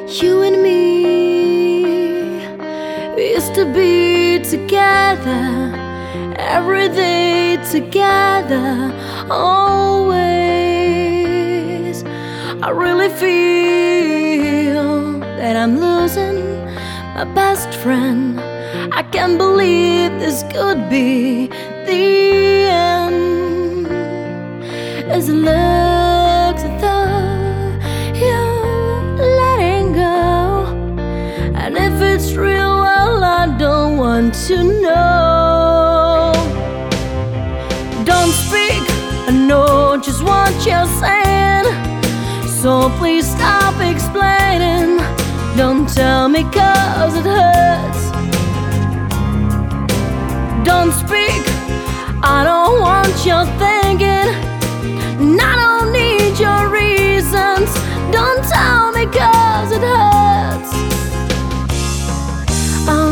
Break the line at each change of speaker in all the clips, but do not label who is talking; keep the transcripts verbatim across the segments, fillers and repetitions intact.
You and me, we used to be together, every day together, always. I really feel that I'm losing my best friend. I can't believe this could be the end. As it looks as though you're letting go, and if it's real, well, I don't want to know. Don't speak, I know just what you're saying, so please stop explaining. Don't tell me 'cause it hurts. Don't speak, I don't want your thinking, and I don't need your reasons. Don't tell me 'cause it hurts. Our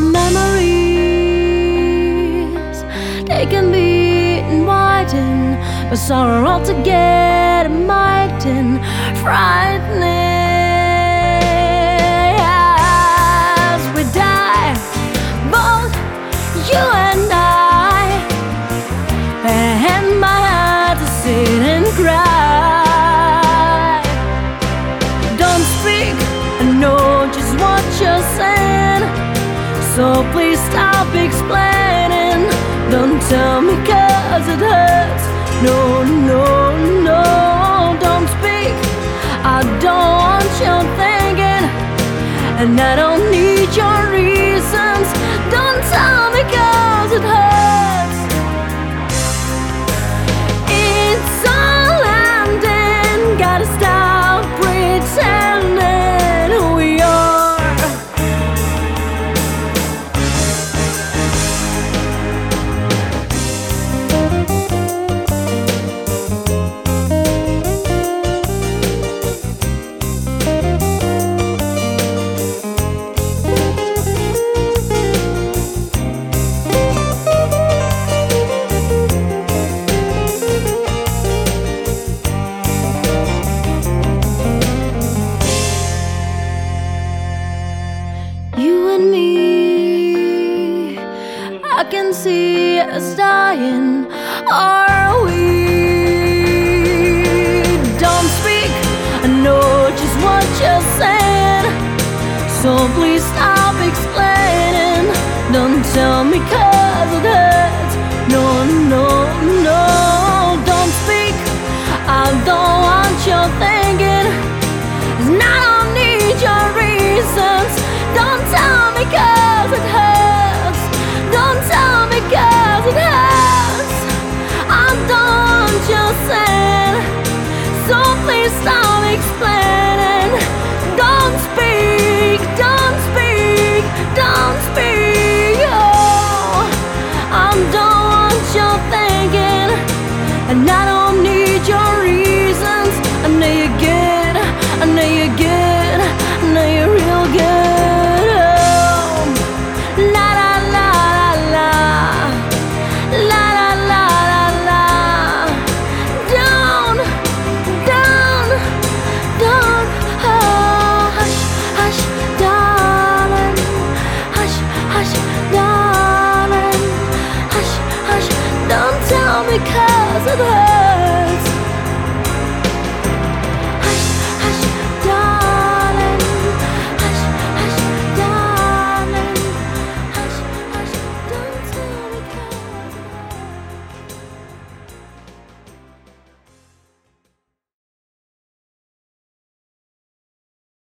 memories, they can be inviting, but sorrow altogether mighty and frightening. As we die, both you and I, and my heart to sit and cry. Don't speak, I know just what you're saying, so please stop explaining. Don't tell me 'cause it hurts. No, no, no, don't speak, I don't want your thinking, and I don't need your reasons. Don't tell me 'cause it hurts. It's all ending, gotta stop pretending who we are. You and me, I can see us dying, are we? Don't speak, I know just what you're saying, so please stop explaining. Don't tell me 'cause